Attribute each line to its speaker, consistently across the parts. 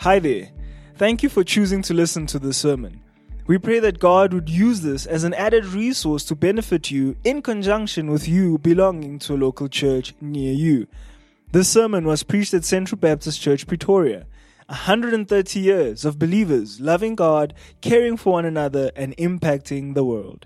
Speaker 1: Hi there. Thank you for choosing to listen to this sermon. We pray that God would use this as an added resource to benefit you in conjunction with you belonging to a local church near you. This sermon was preached at Central Baptist Church, Pretoria. 130 years of believers loving God, caring for one another, and impacting the world.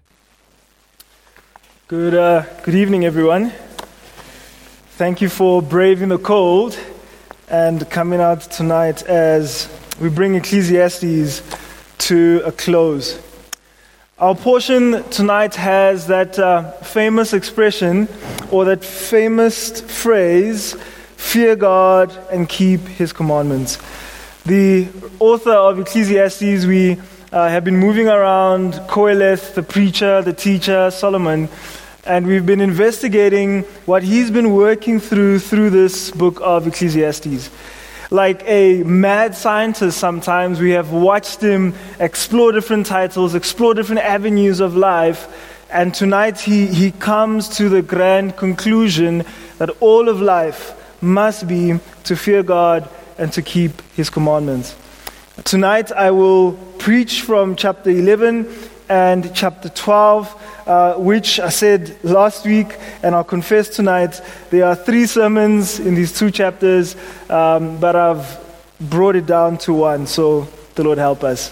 Speaker 1: Good evening, everyone. Thank you for braving the cold and coming out tonight as we bring Ecclesiastes to a close. Our portion tonight has that famous expression or that famous phrase, fear God and keep His commandments. The author of Ecclesiastes, we have been moving around Qoheleth, the preacher, the teacher, Solomon, and we've been investigating what he's been working through this book of Ecclesiastes. Like a mad scientist sometimes, we have watched him explore different titles, explore different avenues of life, and tonight he comes to the grand conclusion that all of life must be to fear God and to keep His commandments. Tonight I will preach from chapter 11 and chapter 12, which I said last week, and I'll confess tonight, there are 3 sermons in these 2 chapters, but I've brought it down to 1, so the Lord help us.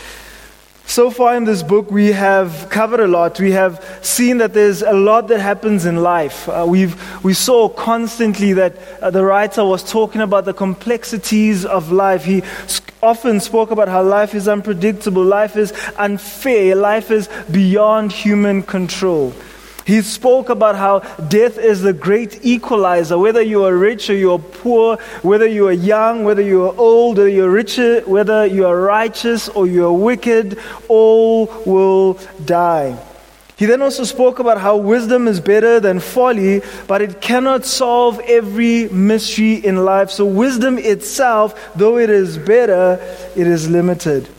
Speaker 1: So far in this book, we have covered a lot. We have seen that there's a lot that happens in life. We saw constantly that the writer was talking about the complexities of life. He often spoke about how life is unpredictable, life is unfair, life is beyond human control. He spoke about how death is the great equalizer. Whether you are rich or you are poor, whether you are young, whether you are old, whether you are rich, whether you are righteous or you are wicked, all will die. He then also spoke about how wisdom is better than folly, but it cannot solve every mystery in life. So wisdom itself, though it is better, it is limited.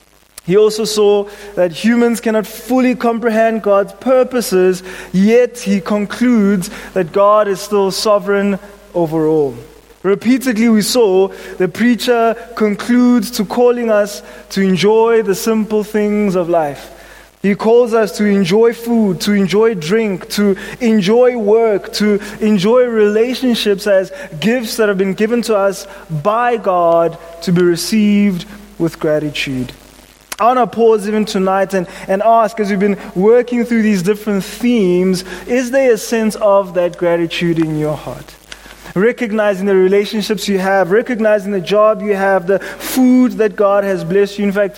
Speaker 1: He also saw that humans cannot fully comprehend God's purposes, yet he concludes that God is still sovereign over all. Repeatedly we saw the preacher concludes to calling us to enjoy the simple things of life. He calls us to enjoy food, to enjoy drink, to enjoy work, to enjoy relationships as gifts that have been given to us by God to be received with gratitude. I want to pause even tonight and ask, as we've been working through these different themes, is there a sense of that gratitude in your heart? Recognizing the relationships you have, recognizing the job you have, the food that God has blessed you. In fact,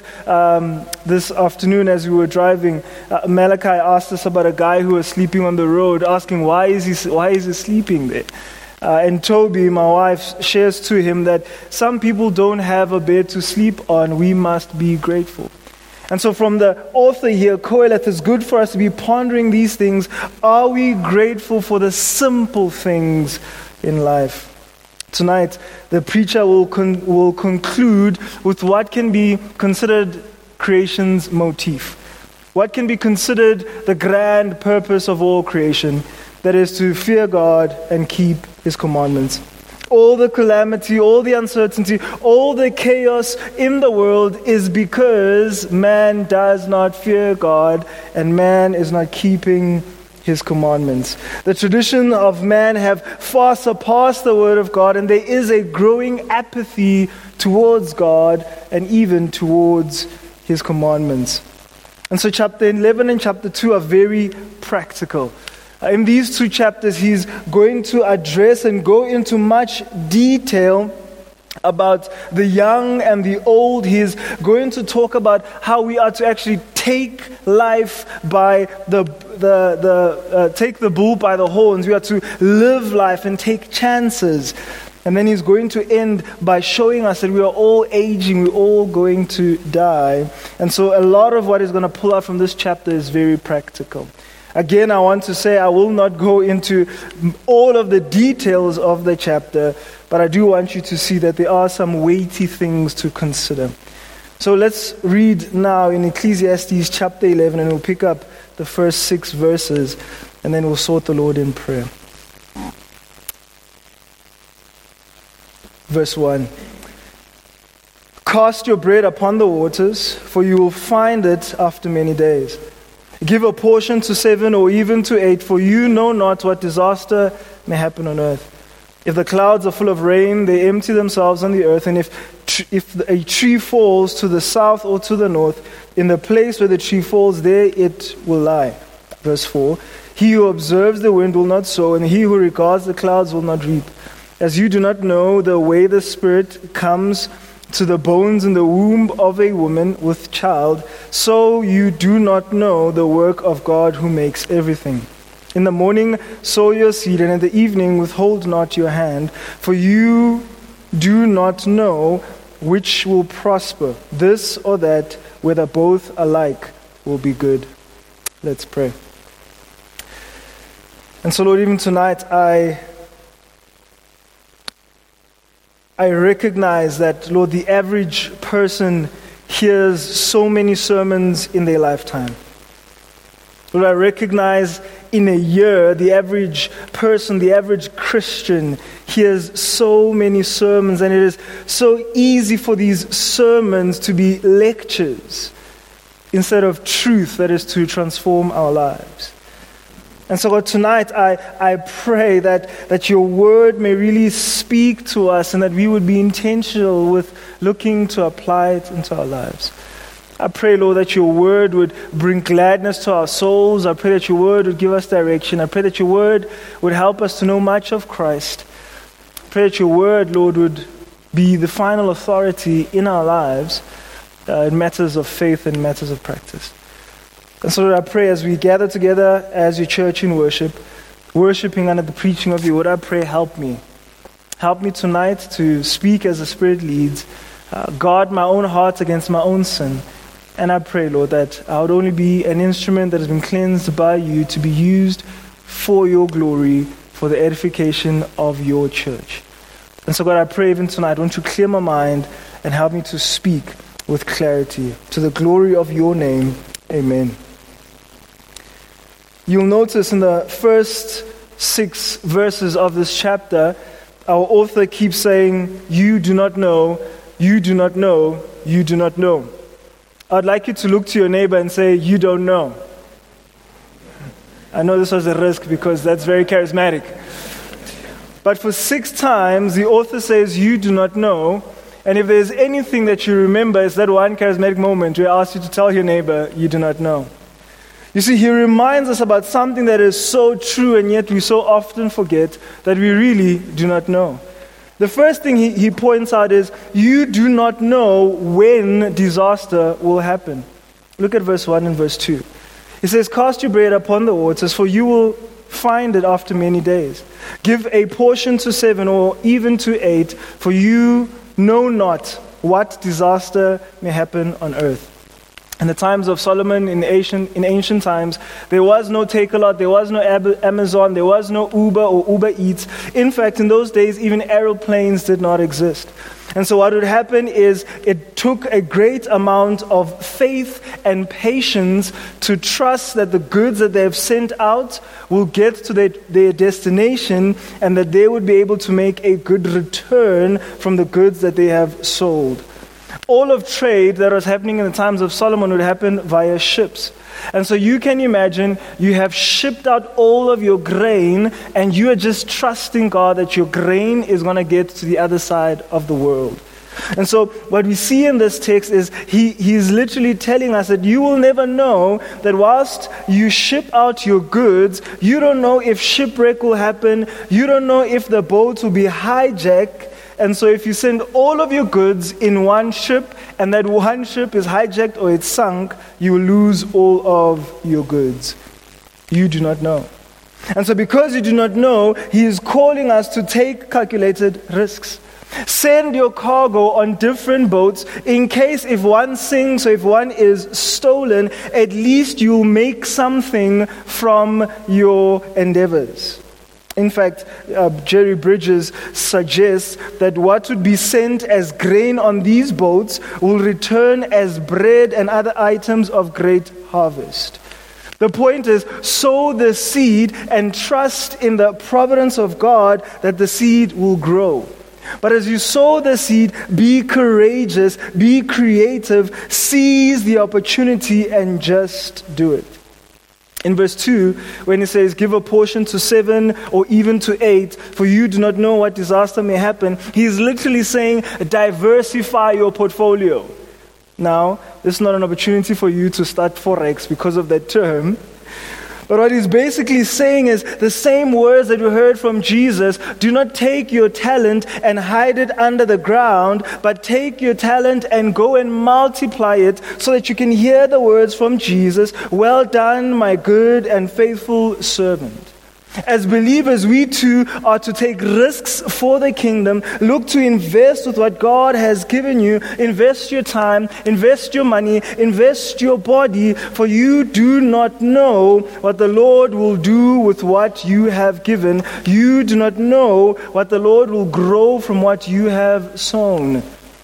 Speaker 1: this afternoon as we were driving, Malachi asked us about a guy who was sleeping on the road, asking why is he sleeping there? And Toby, my wife, shares to him that some people don't have a bed to sleep on. We must be grateful. And so from the author here, Qoheleth, it's good for us to be pondering these things. Are we grateful for the simple things in life? Tonight, the preacher will conclude with what can be considered creation's motif. What can be considered the grand purpose of all creation. That is to fear God and keep His commandments. All the calamity, all the uncertainty, all the chaos in the world is because man does not fear God and man is not keeping His commandments. The tradition of man have far surpassed the word of God, and there is a growing apathy towards God and even towards His commandments. And so chapter 11 and chapter 2 are very practical. In these 2 chapters, he's going to address and go into much detail about the young and the old. He's going to talk about how we are to actually take life by take the bull by the horns. We are to live life and take chances. And then he's going to end by showing us that we are all aging, we're all going to die. And so a lot of what he's going to pull out from this chapter is very practical. Again, I want to say I will not go into all of the details of the chapter, but I do want you to see that there are some weighty things to consider. So let's read now in Ecclesiastes chapter 11, and we'll pick up the first 6 verses, and then we'll sought the Lord in prayer. Verse 1. Cast your bread upon the waters, for you will find it after many days. Give a portion to 7 or even to 8, for you know not what disaster may happen on earth. If the clouds are full of rain, they empty themselves on the earth, and if a tree falls to the south or to the north, in the place where the tree falls, there it will lie. Verse 4, he who observes the wind will not sow, and he who regards the clouds will not reap. As you do not know the way the Spirit comes to the bones in the womb of a woman with child, so you do not know the work of God who makes everything. In the morning sow your seed, and in the evening withhold not your hand, for you do not know which will prosper, this or that, whether both alike will be good. Let's pray. And so, Lord, even tonight, I recognize that, Lord, the average person hears so many sermons in their lifetime. Lord, I recognize in a year, the average person, the average Christian hears so many sermons, and it is so easy for these sermons to be lectures instead of truth that is to transform our lives. And so, Lord, tonight I pray that your word may really speak to us, and that we would be intentional with looking to apply it into our lives. I pray, Lord, that your word would bring gladness to our souls. I pray that your word would give us direction. I pray that your word would help us to know much of Christ. I pray that your word, Lord, would be the final authority in our lives in matters of faith and matters of practice. And so, Lord, I pray as we gather together as your church in worship, worshiping under the preaching of your word, I pray, help me. Help me tonight to speak as the Spirit leads, guard my own heart against my own sin. And I pray, Lord, that I would only be an instrument that has been cleansed by you to be used for your glory, for the edification of your church. And so, God, I pray even tonight, won't you clear my mind and help me to speak with clarity to the glory of your name. Amen. You'll notice in the first 6 verses of this chapter, our author keeps saying, you do not know, you do not know, you do not know. I'd like you to look to your neighbor and say, you don't know. I know this was a risk because that's very charismatic. But for 6 times, the author says, you do not know. And if there's anything that you remember, it's that one charismatic moment where I ask you to tell your neighbor, you do not know. You see, he reminds us about something that is so true, and yet we so often forget that we really do not know. The first thing he points out is, you do not know when disaster will happen. Look at verse 1 and verse 2. He says, cast your bread upon the waters, for you will find it after many days. Give a portion to 7 or even to 8, for you know not what disaster may happen on earth. In the times of Solomon, in ancient times, there was no Takealot, there was no Amazon, there was no Uber or Uber Eats. In fact, in those days, even aeroplanes did not exist. And so what would happen is it took a great amount of faith and patience to trust that the goods that they have sent out will get to their destination, and that they would be able to make a good return from the goods that they have sold. All of trade that was happening in the times of Solomon would happen via ships. And so you can imagine you have shipped out all of your grain, and you are just trusting God that your grain is going to get to the other side of the world. And so what we see in this text is he's literally telling us that you will never know that whilst you ship out your goods, you don't know if shipwreck will happen, you don't know if the boat will be hijacked. And so if you send all of your goods in one ship, and that one ship is hijacked or it's sunk, you will lose all of your goods. You do not know. And so because you do not know, he is calling us to take calculated risks. Send your cargo on different boats in case if one sinks or if one is stolen, at least you'll make something from your endeavors. In fact, Jerry Bridges suggests that what would be sent as grain on these boats will return as bread and other items of great harvest. The point is, sow the seed and trust in the providence of God that the seed will grow. But as you sow the seed, be courageous, be creative, seize the opportunity and just do it. In verse 2, when he says, give a portion to 7 or even to 8, for you do not know what disaster may happen, he's literally saying, diversify your portfolio. Now, this is not an opportunity for you to start Forex because of that term. But what he's basically saying is the same words that we heard from Jesus. Do not take your talent and hide it under the ground, but take your talent and go and multiply it so that you can hear the words from Jesus. Well done, my good and faithful servant. As believers, we too are to take risks for the kingdom. Look to invest with what God has given you. Invest your time, invest your money, invest your body, for you do not know what the Lord will do with what you have given. You do not know what the Lord will grow from what you have sown.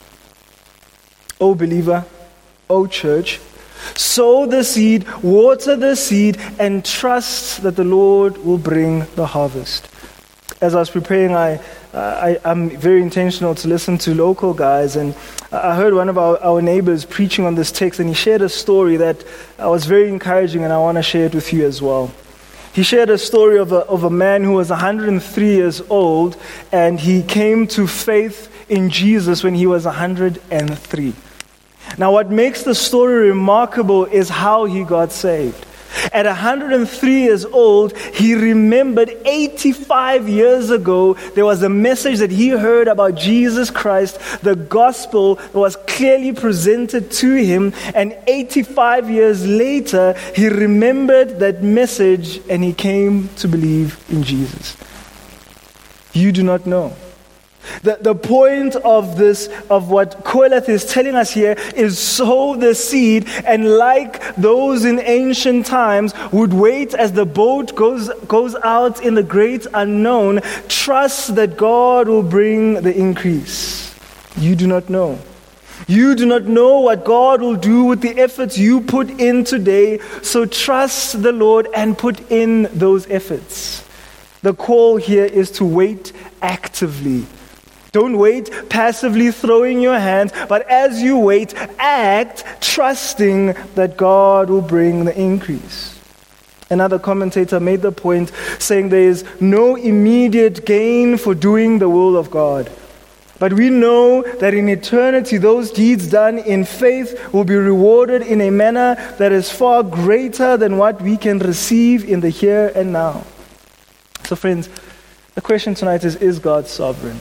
Speaker 1: O believer, O church, sow the seed, water the seed, and trust that the Lord will bring the harvest. As I was preparing, I'm very intentional to listen to local guys, and I heard one of our neighbors preaching on this text, and he shared a story that was very encouraging, and I want to share it with you as well. He shared a story of a man who was 103 years old, and he came to faith in Jesus when he was 103. Now, what makes the story remarkable is how he got saved. At 103 years old, he remembered 85 years ago, there was a message that he heard about Jesus Christ. The gospel was clearly presented to him, and 85 years later, he remembered that message and he came to believe in Jesus. You do not know. The point of this, of what Koheleth is telling us here, is sow the seed, and like those in ancient times would wait as the boat goes out in the great unknown, trust that God will bring the increase. You do not know. You do not know what God will do with the efforts you put in today, so trust the Lord and put in those efforts. The call here is to wait actively. Don't wait passively throwing your hands, but as you wait, act trusting that God will bring the increase. Another commentator made the point saying there is no immediate gain for doing the will of God. But we know that in eternity, those deeds done in faith will be rewarded in a manner that is far greater than what we can receive in the here and now. So friends, the question tonight is God sovereign?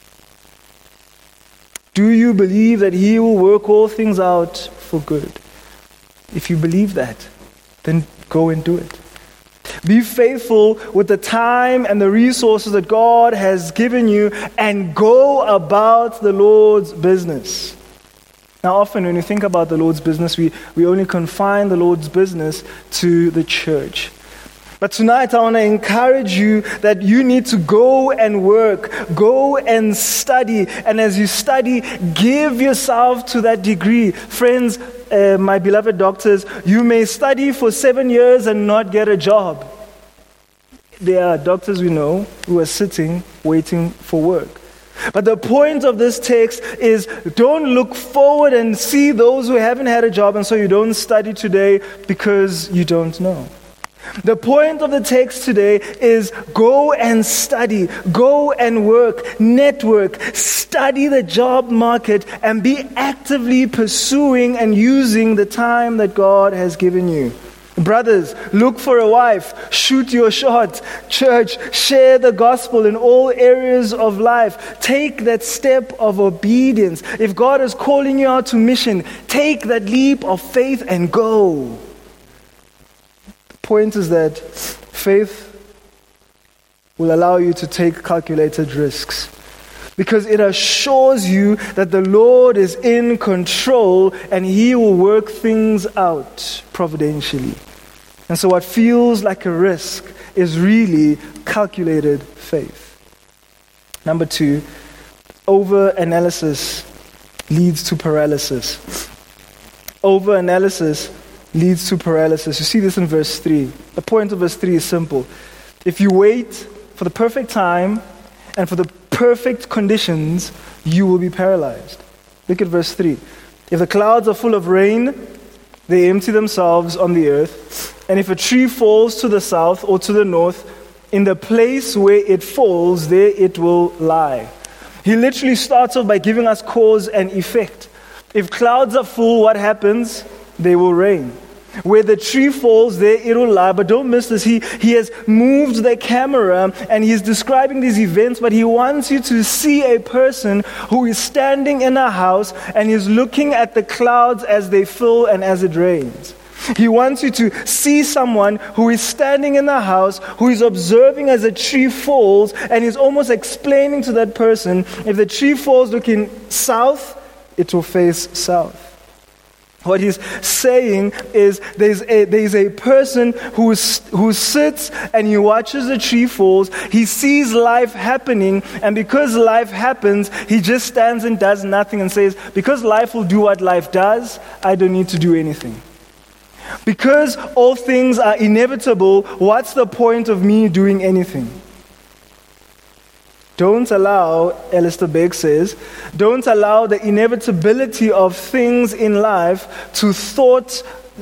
Speaker 1: Do you believe that He will work all things out for good? If you believe that, then go and do it. Be faithful with the time and the resources that God has given you, and go about the Lord's business. Now, often when we think about the Lord's business, we only confine the Lord's business to the church. But tonight I want to encourage you that you need to go and work, go and study. And as you study, give yourself to that degree. Friends, my beloved doctors, you may study for 7 years and not get a job. There are doctors we know who are sitting, waiting for work. But the point of this text is, don't look forward and see those who haven't had a job, and so you don't study today because you don't know. The point of the text today is go and study, go and work, network, study the job market, and be actively pursuing and using the time that God has given you. Brothers, look for a wife, shoot your shot. Church, share the gospel in all areas of life. Take that step of obedience. If God is calling you out to mission, take that leap of faith and go. Point is that faith will allow you to take calculated risks, because it assures you that the Lord is in control and He will work things out providentially. And so what feels like a risk is really calculated faith. Number 2, over-analysis leads to paralysis. Over-analysis leads to paralysis. You see this in verse 3. The point of verse 3 is simple. If you wait for the perfect time and for the perfect conditions, you will be paralyzed. Look at verse 3. If the clouds are full of rain, they empty themselves on the earth. And if a tree falls to the south or to the north, in the place where it falls, there it will lie. He literally starts off by giving us cause and effect. If clouds are full, what happens? They will rain. Where the tree falls, there it will lie. But don't miss this. He has moved the camera and he's describing these events, but he wants you to see a person who is standing in a house and is looking at the clouds as they fill and as it rains. He wants you to see someone who is standing in the house, who is observing as a tree falls, and is almost explaining to that person, if the tree falls looking south, it will face south. What he's saying is there's a person who sits and he watches the tree falls. He sees life happening, and because life happens, he just stands and does nothing and says, because life will do what life does, I don't need to do anything. Because all things are inevitable, what's the point of me doing anything? Don't allow, Alistair Begg says, don't allow the inevitability of things in life to thwart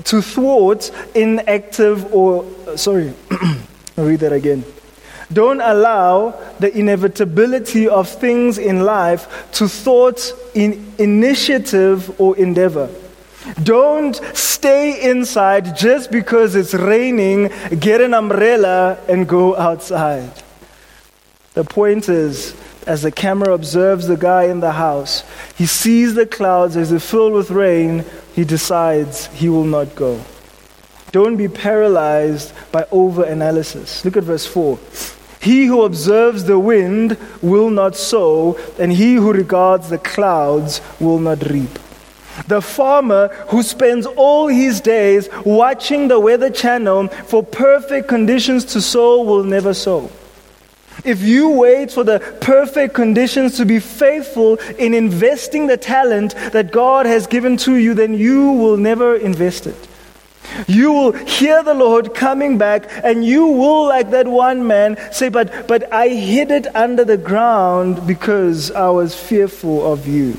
Speaker 1: inactive or, I'll read that again. Don't allow the inevitability of things in life to thwart initiative or endeavor. Don't stay inside just because it's raining, get an umbrella and go outside. The point is, as the camera observes the guy in the house, he sees the clouds as they're filled with rain, he decides he will not go. Don't be paralyzed by overanalysis. Look at verse 4. He who observes the wind will not sow, and he who regards the clouds will not reap. The farmer who spends all his days watching the Weather Channel for perfect conditions to sow will never sow. If you wait for the perfect conditions to be faithful in investing the talent that God has given to you, then you will never invest it. You will hear the Lord coming back, and you will, like that one man, say, but I hid it under the ground because I was fearful of you.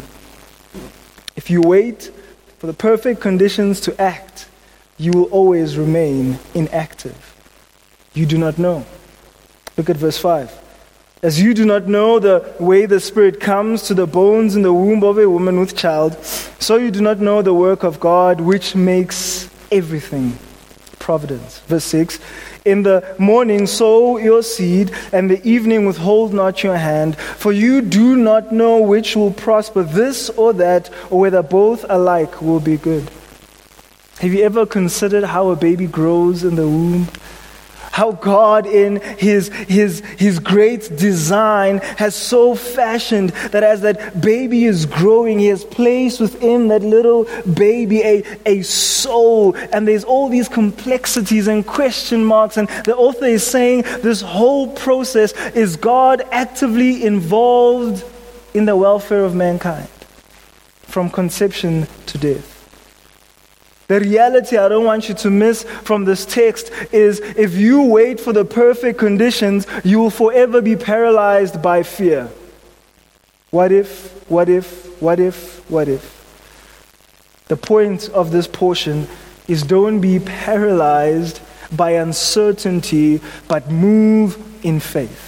Speaker 1: If you wait for the perfect conditions to act, you will always remain inactive. You do not know. Look at verse 5. As you do not know the way the Spirit comes to the bones in the womb of a woman with child, so you do not know the work of God which makes everything. Providence. Verse 6. In the morning sow your seed, and the evening withhold not your hand, for you do not know which will prosper, this or that, or whether both alike will be good. Have you ever considered how a baby grows in the womb? How God in His great design has so fashioned that as that baby is growing, He has placed within that little baby a soul. And there's all these complexities and question marks. And the author is saying this whole process is God actively involved in the welfare of mankind from conception to death. The reality I don't want you to miss from this text is if you wait for the perfect conditions, you will forever be paralyzed by fear. What if? What if? What if? What if? The point of this portion is don't be paralyzed by uncertainty, but move in faith.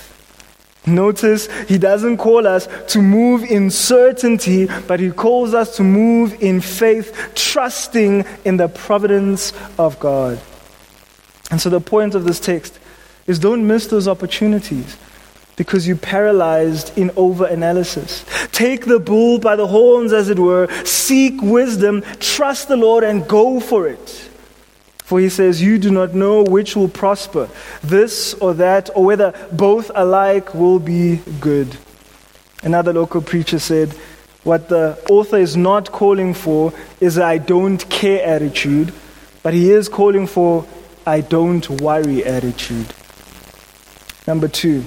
Speaker 1: Notice he doesn't call us to move in certainty, but he calls us to move in faith, trusting in the providence of God. And so the point of this text is don't miss those opportunities because you're paralyzed in overanalysis. Take the bull by the horns, as it were, seek wisdom, trust the Lord, and go for it. For he says, you do not know which will prosper, this or that, or whether both alike will be good. Another local preacher said, what the author is not calling for is an I don't care attitude, but he is calling for I don't worry attitude. Number 2,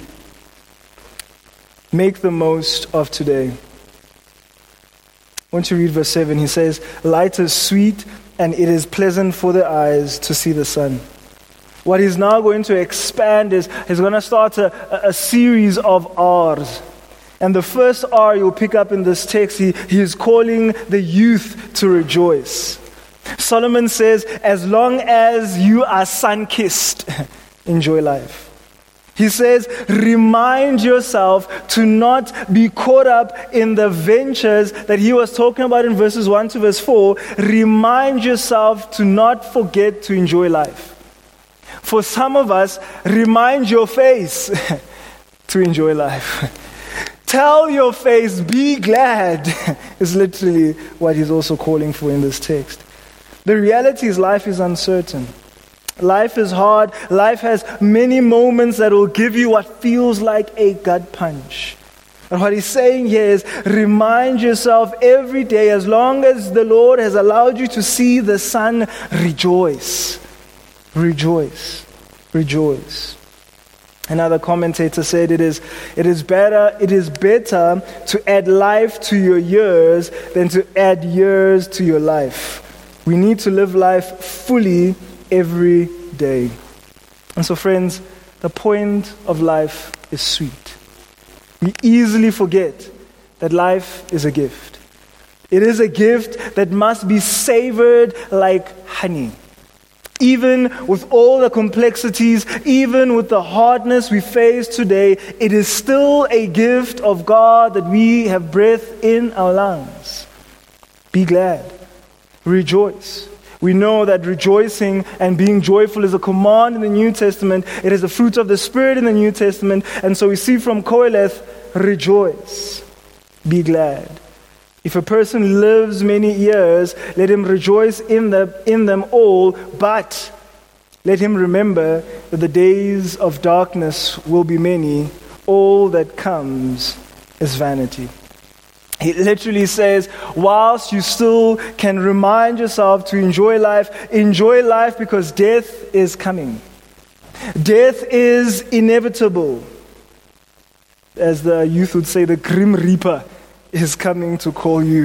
Speaker 1: make the most of today. I want to read verse 7. He says, light is sweet, and it is pleasant for the eyes to see the sun. What he's now going to expand is he's going to start a series of R's. And the first R you'll pick up in this text, he is calling the youth to rejoice. Solomon says, as long as you are sun-kissed, enjoy life. He says, remind yourself to not be caught up in the ventures that he was talking about in verses 1 to verse 4. Remind yourself to not forget to enjoy life. For some of us, remind your face to enjoy life. Tell your face, be glad, is literally what he's also calling for in this text. The reality is life is uncertain. Life is hard. Life has many moments that will give you what feels like a gut punch. And what he's saying here is remind yourself every day, as long as the Lord has allowed you to see the sun, rejoice. Rejoice. Rejoice. Another commentator said it is better to add life to your years than to add years to your life. We need to live life fully every day. And so, friends, the point of life is sweet. We easily forget that life is a gift. It is a gift that must be savored like honey. Even with all the complexities, even with the hardness we face today, it is still a gift of God that we have breath in our lungs. Be glad. Rejoice. We know that rejoicing and being joyful is a command in the New Testament. It is a fruit of the Spirit in the New Testament. And so we see from Qoheleth, rejoice. Be glad. If a person lives many years, let him rejoice in them all, but let him remember that the days of darkness will be many. All that comes is vanity. He literally says, whilst you still can remind yourself to enjoy life because death is coming. Death is inevitable. As the youth would say, the Grim Reaper is coming to call you.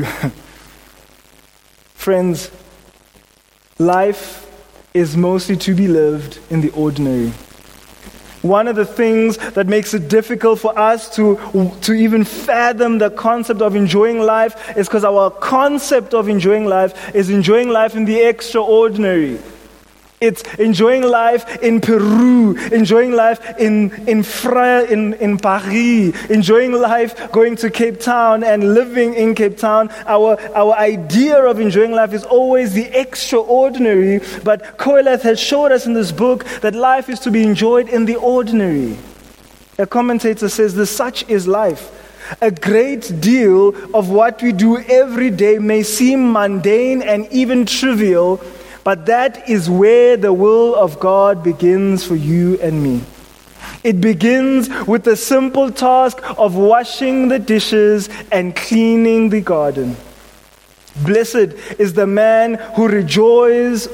Speaker 1: Friends, life is mostly to be lived in the ordinary. One of the things that makes it difficult for us to even fathom the concept of enjoying life is because our concept of enjoying life is enjoying life in the extraordinary. It's enjoying life in Peru, enjoying life in Paris, enjoying life going to Cape Town and living in Cape Town. Our idea of enjoying life is always the extraordinary, but Qoheleth has showed us in this book that life is to be enjoyed in the ordinary. A commentator says, such is life. A great deal of what we do every day may seem mundane and even trivial, but that is where the will of God begins for you and me. It begins with the simple task of washing the dishes and cleaning the garden. Blessed is the man who enjoys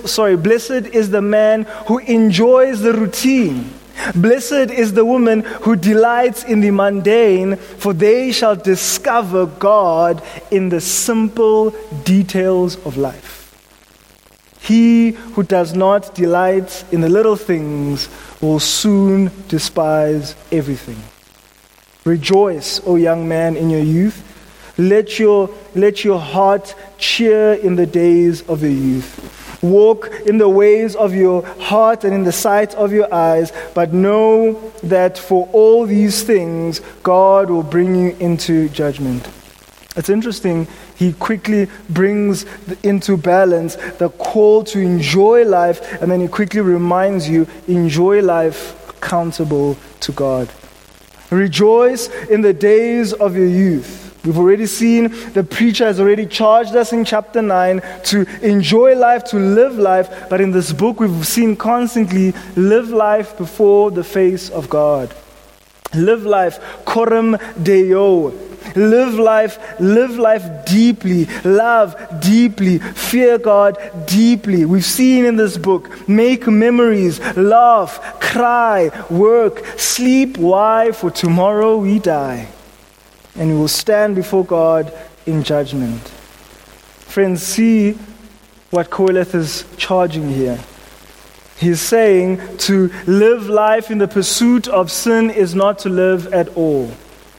Speaker 1: the routine. Blessed is the woman who delights in the mundane, for they shall discover God in the simple details of life. He who does not delight in the little things will soon despise everything. Rejoice, O young man, in your youth. Let your heart cheer in the days of your youth. Walk in the ways of your heart and in the sight of your eyes, but know that for all these things God will bring you into judgment. It's interesting, he quickly brings into balance the call to enjoy life, and then he quickly reminds you, enjoy life accountable to God. Rejoice in the days of your youth. We've already seen, the preacher has already charged us in chapter 9 to enjoy life, to live life, but in this book we've seen constantly, live life before the face of God. Live life, coram Deo. Live life deeply, love deeply, fear God deeply. We've seen in this book, make memories, laugh, cry, work, sleep. Why? For tomorrow we die. And we will stand before God in judgment. Friends, see what Qoheleth is charging here. He's saying to live life in the pursuit of sin is not to live at all.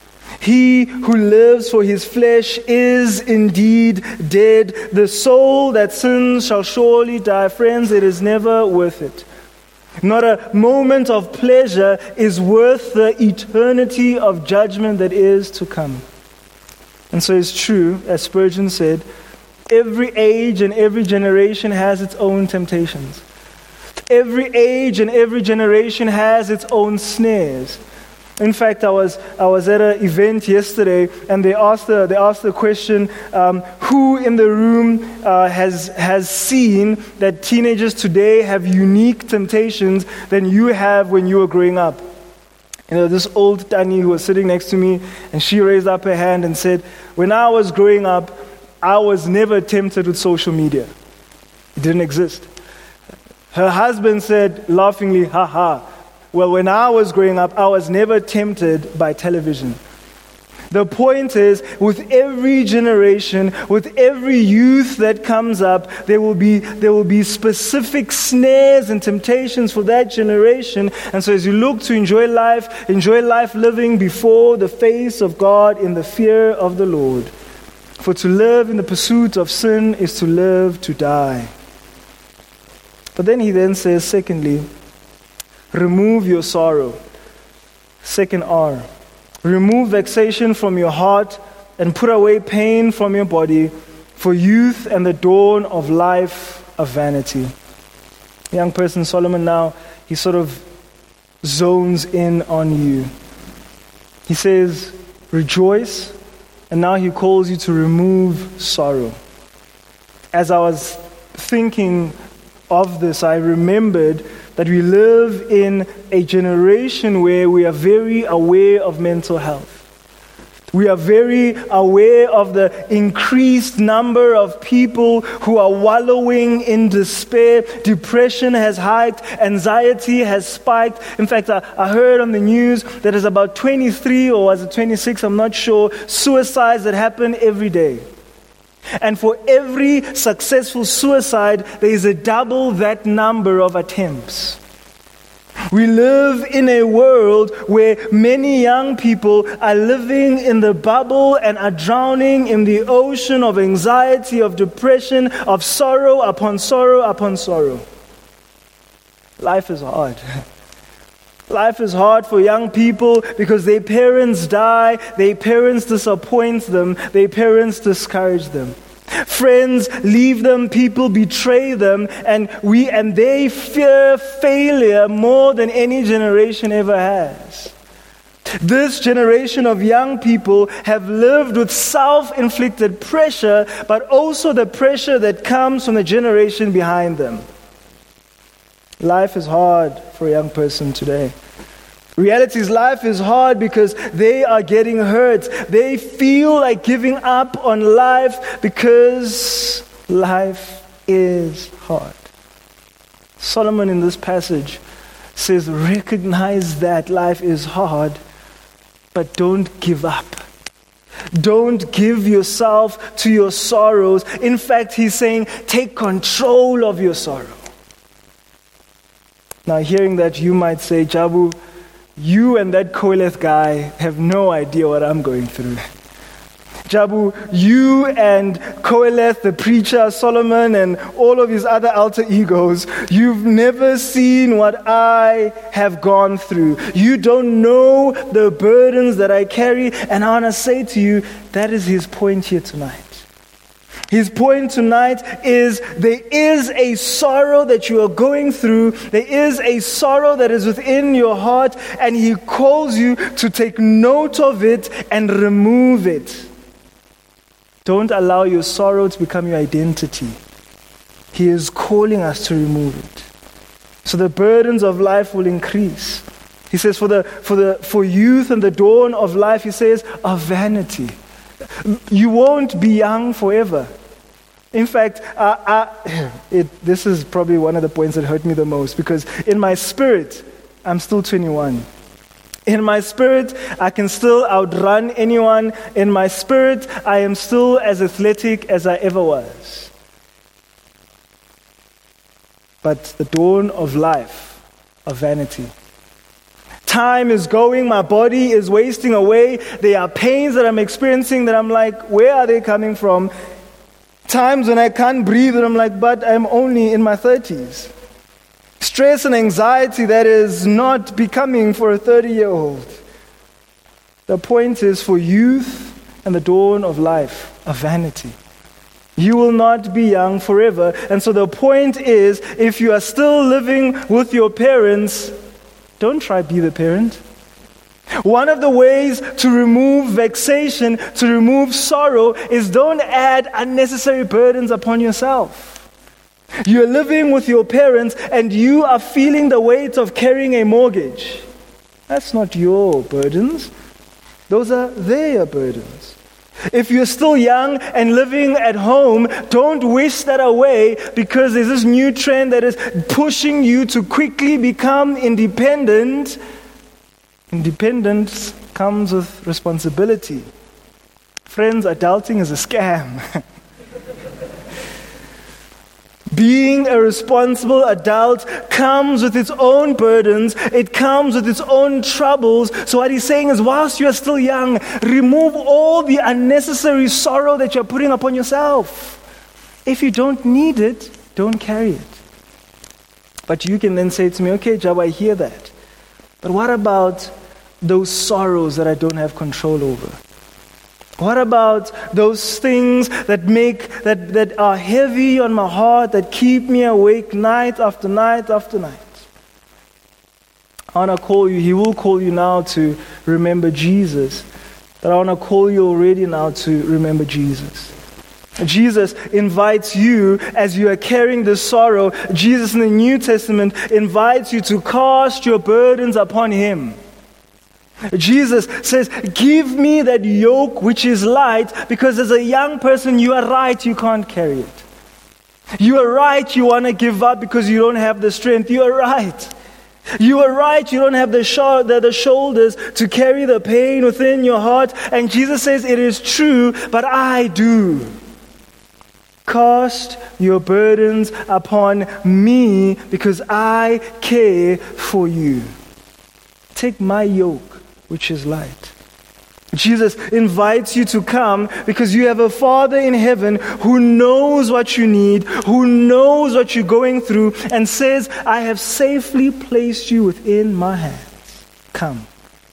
Speaker 1: He who lives for his flesh is indeed dead. The soul that sins shall surely die. Friends, it is never worth it. Not a moment of pleasure is worth the eternity of judgment that is to come. And so it's true, as Spurgeon said, every age and every generation has its own temptations. Every age and every generation has its own snares. In fact, I was at an event yesterday, and they asked the question, who in the room has seen that teenagers today have unique temptations than you have when you were growing up? You know, this old Tani who was sitting next to me, and she raised up her hand and said, when I was growing up, I was never tempted with social media. It didn't exist. Her husband said laughingly, ha ha. Well, when I was growing up, I was never tempted by television. The point is, with every generation, with every youth that comes up, there will be specific snares and temptations for that generation. And so as you look to enjoy life living before the face of God in the fear of the Lord. For to live in the pursuit of sin is to live to die. But then he then says, secondly, remove your sorrow. Second R. Remove vexation from your heart and put away pain from your body, for youth and the dawn of life are vanity. Young person Solomon now, he sort of zones in on you. He says, rejoice, and now he calls you to remove sorrow. As I was thinking of this, I remembered that we live in a generation where we are very aware of mental health. We are very aware of the increased number of people who are wallowing in despair. Depression has hiked, anxiety has spiked. In fact, I heard on the news that there's about 23 or was it 26, I'm not sure, suicides that happen every day. And for every successful suicide, there is a double that number of attempts. We live in a world where many young people are living in the bubble and are drowning in the ocean of anxiety, of depression, of sorrow upon sorrow upon sorrow. Life is hard. Life is hard for young people because their parents die, their parents disappoint them, their parents discourage them. Friends leave them, people betray them, and they fear failure more than any generation ever has. This generation of young people have lived with self-inflicted pressure, but also the pressure that comes from the generation behind them. Life is hard for a young person today. Reality is life is hard because they are getting hurt. They feel like giving up on life because life is hard. Solomon in this passage says, recognize that life is hard, but don't give up. Don't give yourself to your sorrows. In fact, he's saying, take control of your sorrow. Now, hearing that, you might say, Jabu, you and that Qoheleth guy have no idea what I'm going through. Jabu, you and Qoheleth, the preacher, Solomon, and all of his other alter egos, you've never seen what I have gone through. You don't know the burdens that I carry. And I want to say to you, that is his point here tonight. His point tonight is there is a sorrow that you are going through. There is a sorrow that is within your heart, and he calls you to take note of it and remove it. Don't allow your sorrow to become your identity. He is calling us to remove it. So the burdens of life will increase. He says for youth and the dawn of life, he says, are vanity. You won't be young forever. In fact, this is probably one of the points that hurt me the most, because in my spirit, I'm still 21. In my spirit, I can still outrun anyone. In my spirit, I am still as athletic as I ever was. But the dawn of life, of vanity. Time is going, my body is wasting away. There are pains that I'm experiencing that I'm like, where are they coming from? Times when I can't breathe and I'm like, but I'm only in my 30s. Stress and anxiety that is not becoming for a 30-year-old. The point is, for youth and the dawn of life, a vanity. You will not be young forever. And so the point is, if you are still living with your parents, don't try to be the parent. One of the ways to remove vexation, to remove sorrow, is don't add unnecessary burdens upon yourself. You're living with your parents and you are feeling the weight of carrying a mortgage. That's not your burdens. Those are their burdens. If you're still young and living at home, don't wish that away, because there's this new trend that is pushing you to quickly become independent. Independence comes with responsibility. Friends, adulting is a scam. Being a responsible adult comes with its own burdens. It comes with its own troubles. So what he's saying is, whilst you are still young, remove all the unnecessary sorrow that you're putting upon yourself. If you don't need it, don't carry it. But you can then say to me, okay, Jab, I hear that. But what about those sorrows that I don't have control over? What about those things that are heavy on my heart, that keep me awake night after night after night? I want to call you, he will call you now to remember Jesus. But I want to call you already now to remember Jesus. Jesus invites you, as you are carrying this sorrow, Jesus in the New Testament invites you to cast your burdens upon him. Jesus says, give me that yoke which is light, because as a young person, you are right, you can't carry it. You are right, you want to give up because you don't have the strength. You are right. You are right, you don't have the shoulders to carry the pain within your heart. And Jesus says, it is true, but I do. Cast your burdens upon me, because I care for you. Take my yoke, which is light. Jesus invites you to come because you have a Father in heaven who knows what you need, who knows what you're going through, and says, I have safely placed you within my hands. Come.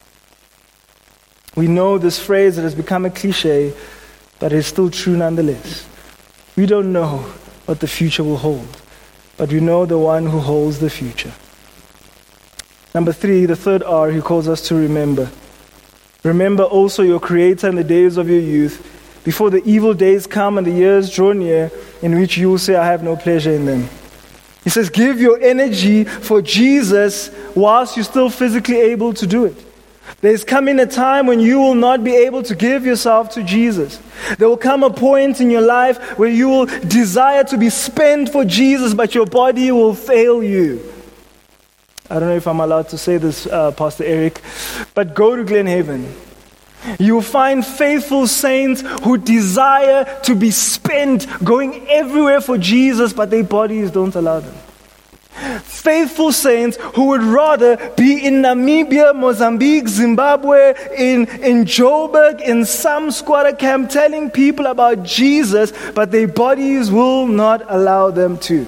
Speaker 1: We know this phrase that has become a cliche, but it's still true nonetheless. We don't know what the future will hold, but we know the one who holds the future. Number 3, the third R, he calls us to remember. Remember also your Creator in the days of your youth, before the evil days come and the years draw near, in which you will say, I have no pleasure in them. He says, give your energy for Jesus whilst you're still physically able to do it. There's coming a time when you will not be able to give yourself to Jesus. There will come a point in your life where you will desire to be spent for Jesus, but your body will fail you. I don't know if I'm allowed to say this, Pastor Eric, but go to Glenhaven. You will find faithful saints who desire to be spent going everywhere for Jesus, but their bodies don't allow them. Faithful saints who would rather be in Namibia, Mozambique, Zimbabwe, in Joburg, in some squatter camp, telling people about Jesus, but their bodies will not allow them to.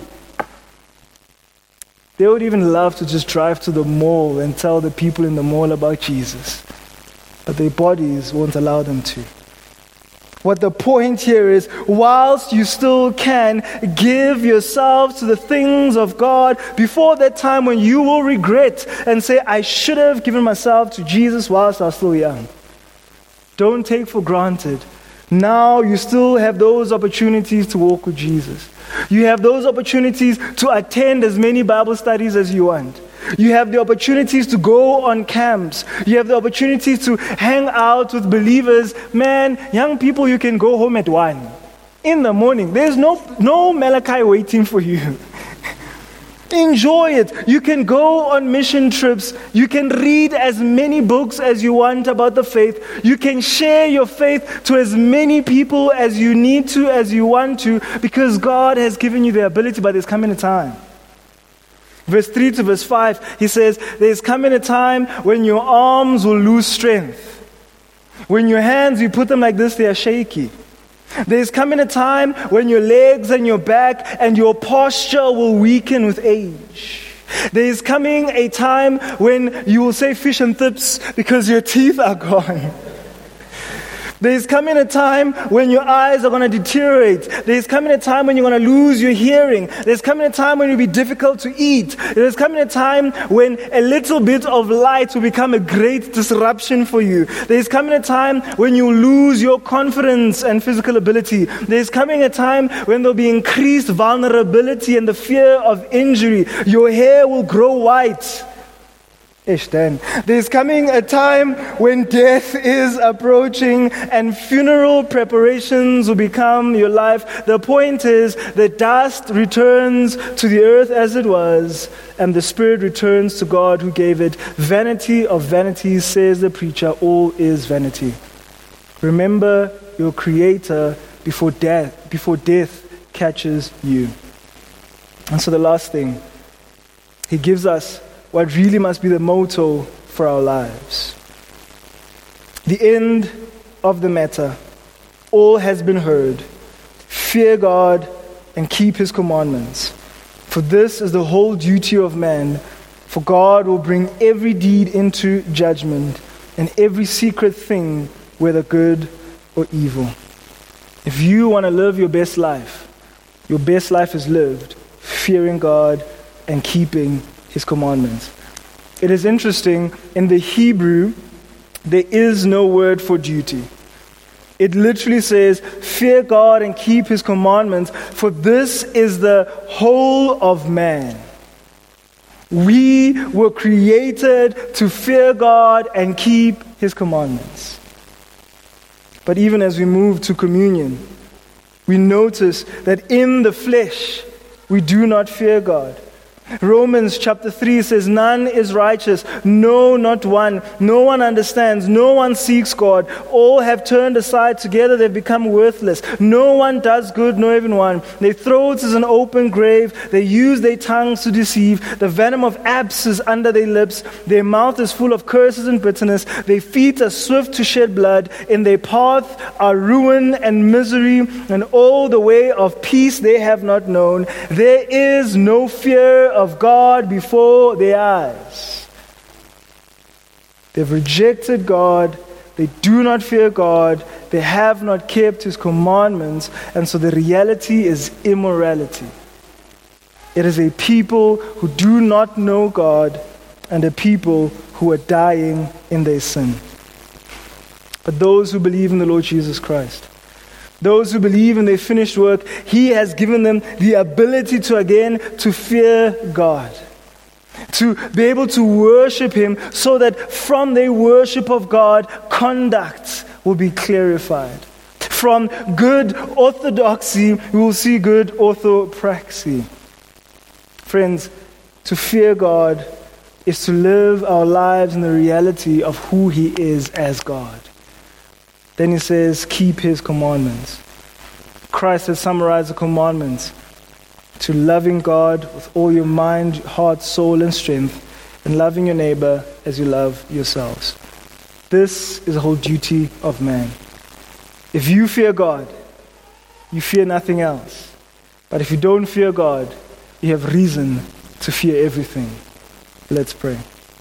Speaker 1: They would even love to just drive to the mall and tell the people in the mall about Jesus, but their bodies won't allow them to. What the point here is, whilst you still can, give yourselves to the things of God before that time when you will regret and say, I should have given myself to Jesus whilst I was still young. Don't take for granted. Now you still have those opportunities to walk with Jesus. You have those opportunities to attend as many Bible studies as you want. You have the opportunities to go on camps. You have the opportunities to hang out with believers. Man, young people, you can go home at 1 in the morning. There's no Malachi waiting for you. Enjoy it. You can go on mission trips. You can read as many books as you want about the faith. You can share your faith to as many people as you need to, as you want to, because God has given you the ability, but there's coming a time Verse 3 to verse 5, he says, there's coming a time when your arms will lose strength. When your hands, you put them like this, they are shaky. There's coming a time when your legs and your back and your posture will weaken with age. There's coming a time when you will say fish and chips because your teeth are gone. There's coming a time when your eyes are going to deteriorate. There's coming a time when you're going to lose your hearing. There's coming a time when it will be difficult to eat. There's coming a time when a little bit of light will become a great disruption for you. There's coming a time when you lose your confidence and physical ability. There's coming a time when there'll be increased vulnerability and the fear of injury. Your hair will grow white. There's coming a time when death is approaching and funeral preparations will become your life. The point is the dust returns to the earth as it was, and the spirit returns to God who gave it. Vanity of vanities, says the preacher, all is vanity. Remember your Creator before death catches you. And so the last thing, he gives us what really must be the motto for our lives. The end of the matter. All has been heard. Fear God and keep his commandments. For this is the whole duty of man. For God will bring every deed into judgment and every secret thing, whether good or evil. If you want to live your best life is lived fearing God and keeping his commandments. It is interesting, in the Hebrew, there is no word for duty. It literally says, fear God and keep his commandments, for this is the whole of man. We were created to fear God and keep his commandments. But even as we move to communion, we notice that in the flesh, we do not fear God. Romans chapter 3 says, none is righteous, no, not one. No one understands, no one seeks God. All have turned aside, together they've become worthless. No one does good, no even one. Their throats is an open grave, they use their tongues to deceive. The venom of apes is under their lips, their mouth is full of curses and bitterness. Their feet are swift to shed blood, in their path are ruin and misery, and all the way of peace they have not known. There is no fear of God before their eyes. They've rejected God. They do not fear God. They have not kept his commandments. And so the reality is immorality. It is a people who do not know God and a people who are dying in their sin. But those who believe in the Lord Jesus Christ, those who believe in their finished work, he has given them the ability to fear God, to be able to worship him, so that from their worship of God, conduct will be clarified. From good orthodoxy, we will see good orthopraxy. Friends, to fear God is to live our lives in the reality of who he is as God. Then he says, keep his commandments. Christ has summarized the commandments to loving God with all your mind, heart, soul, and strength, and loving your neighbor as you love yourselves. This is the whole duty of man. If you fear God, you fear nothing else. But if you don't fear God, you have reason to fear everything. Let's pray.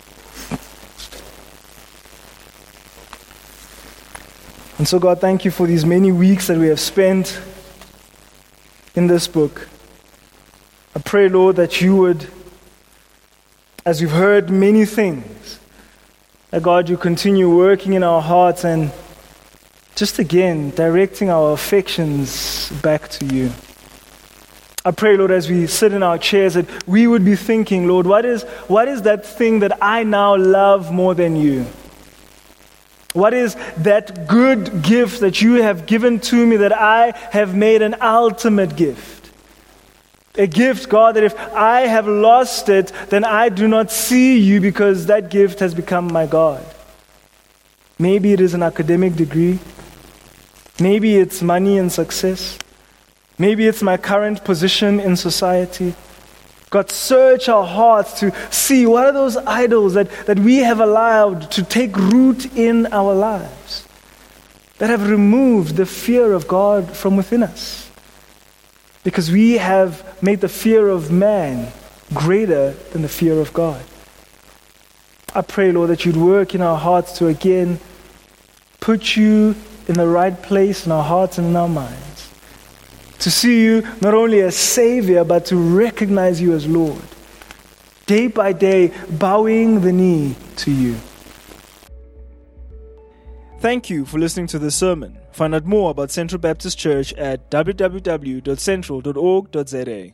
Speaker 1: And so, God, thank you for these many weeks that we have spent in this book. I pray, Lord, that you would, as we've heard many things, that God, you continue working in our hearts and just again directing our affections back to you. I pray, Lord, as we sit in our chairs, that we would be thinking, Lord, what is that thing that I now love more than you? What is that good gift that you have given to me that I have made an ultimate gift? A gift, God, that if I have lost it, then I do not see you because that gift has become my God. Maybe it is an academic degree. Maybe it's money and success. Maybe it's my current position in society. God, search our hearts to see what are those idols that we have allowed to take root in our lives, that have removed the fear of God from within us. Because we have made the fear of man greater than the fear of God. I pray, Lord, that you'd work in our hearts to again put you in the right place in our hearts and in our minds. To see you not only as Savior, but to recognize you as Lord. Day by day, bowing the knee to you. Thank you for listening to this sermon. Find out more about Central Baptist Church at www.central.org.za.